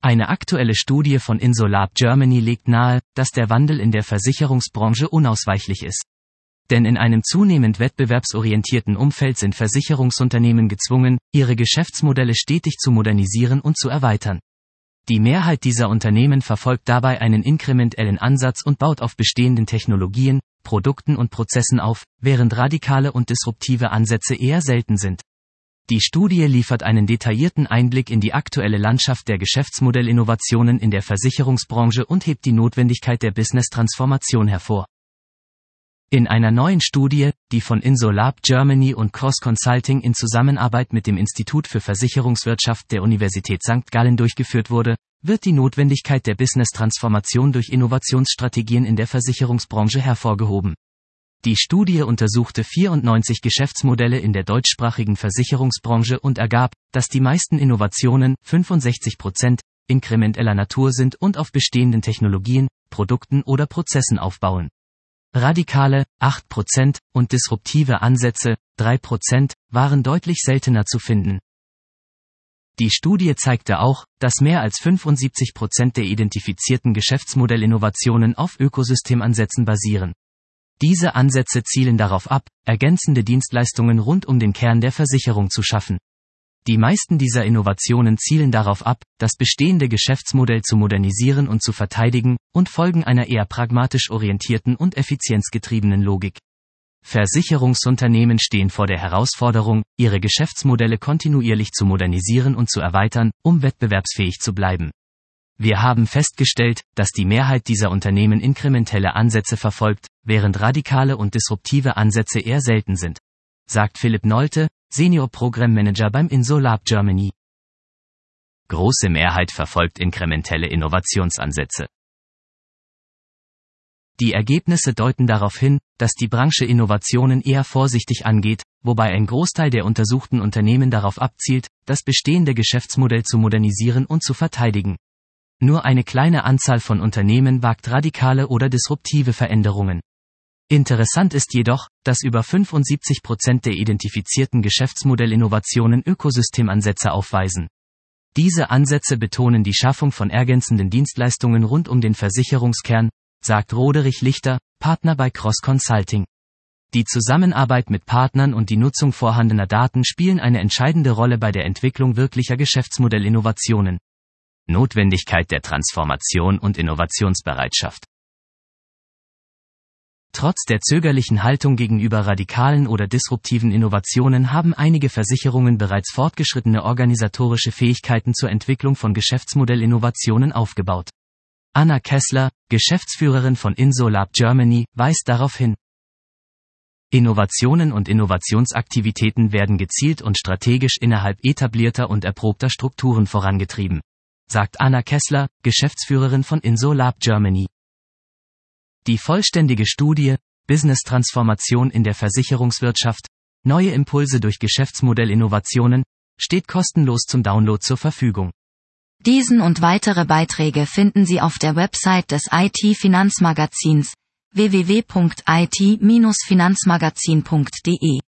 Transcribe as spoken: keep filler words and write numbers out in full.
Eine aktuelle Studie von Insolab Germany legt nahe, dass der Wandel in der Versicherungsbranche unausweichlich ist. Denn in einem zunehmend wettbewerbsorientierten Umfeld sind Versicherungsunternehmen gezwungen, ihre Geschäftsmodelle stetig zu modernisieren und zu erweitern. Die Mehrheit dieser Unternehmen verfolgt dabei einen inkrementellen Ansatz und baut auf bestehenden Technologien, Produkten und Prozessen auf, während radikale und disruptive Ansätze eher selten sind. Die Studie liefert einen detaillierten Einblick in die aktuelle Landschaft der Geschäftsmodellinnovationen in der Versicherungsbranche und hebt die Notwendigkeit der Business-Transformation hervor. In einer neuen Studie, die von Insolab Germany und Cross Consulting in Zusammenarbeit mit dem Institut für Versicherungswirtschaft der Universität Sankt Gallen durchgeführt wurde, wird die Notwendigkeit der Business-Transformation durch Innovationsstrategien in der Versicherungsbranche hervorgehoben. Die Studie untersuchte vierundneunzig Geschäftsmodelle in der deutschsprachigen Versicherungsbranche und ergab, dass die meisten Innovationen, fünfundsechzig Prozent, inkrementeller Natur sind und auf bestehenden Technologien, Produkten oder Prozessen aufbauen. Radikale, acht Prozent, und disruptive Ansätze, drei Prozent, waren deutlich seltener zu finden. Die Studie zeigte auch, dass mehr als fünfundsiebzig Prozent der identifizierten Geschäftsmodellinnovationen auf Ökosystemansätzen basieren. Diese Ansätze zielen darauf ab, ergänzende Dienstleistungen rund um den Kern der Versicherung zu schaffen. Die meisten dieser Innovationen zielen darauf ab, das bestehende Geschäftsmodell zu modernisieren und zu verteidigen, und folgen einer eher pragmatisch orientierten und effizienzgetriebenen Logik. Versicherungsunternehmen stehen vor der Herausforderung, ihre Geschäftsmodelle kontinuierlich zu modernisieren und zu erweitern, um wettbewerbsfähig zu bleiben. Wir haben festgestellt, dass die Mehrheit dieser Unternehmen inkrementelle Ansätze verfolgt, während radikale und disruptive Ansätze eher selten sind, sagt Philipp Nolte, Senior Program Manager beim Insolab Germany. Große Mehrheit verfolgt inkrementelle Innovationsansätze. Die Ergebnisse deuten darauf hin, dass die Branche Innovationen eher vorsichtig angeht, wobei ein Großteil der untersuchten Unternehmen darauf abzielt, das bestehende Geschäftsmodell zu modernisieren und zu verteidigen. Nur eine kleine Anzahl von Unternehmen wagt radikale oder disruptive Veränderungen. Interessant ist jedoch, dass über fünfundsiebzig Prozent der identifizierten Geschäftsmodellinnovationen Ökosystemansätze aufweisen. Diese Ansätze betonen die Schaffung von ergänzenden Dienstleistungen rund um den Versicherungskern, sagt Roderich Lichter, Partner bei Cross Consulting. Die Zusammenarbeit mit Partnern und die Nutzung vorhandener Daten spielen eine entscheidende Rolle bei der Entwicklung wirklicher Geschäftsmodellinnovationen. Notwendigkeit der Transformation und Innovationsbereitschaft. Trotz der zögerlichen Haltung gegenüber radikalen oder disruptiven Innovationen haben einige Versicherungen bereits fortgeschrittene organisatorische Fähigkeiten zur Entwicklung von Geschäftsmodellinnovationen aufgebaut. Anna Kessler, Geschäftsführerin von Insolab Germany, weist darauf hin. Innovationen und Innovationsaktivitäten werden gezielt und strategisch innerhalb etablierter und erprobter Strukturen vorangetrieben, sagt Anna Kessler, Geschäftsführerin von Insolab Germany. Die vollständige Studie, Business-Transformation in der Versicherungswirtschaft, neue Impulse durch Geschäftsmodellinnovationen, steht kostenlos zum Download zur Verfügung. Diesen und weitere Beiträge finden Sie auf der Website des I T-Finanzmagazins w w w punkt i t Bindestrich finanzmagazin punkt d e.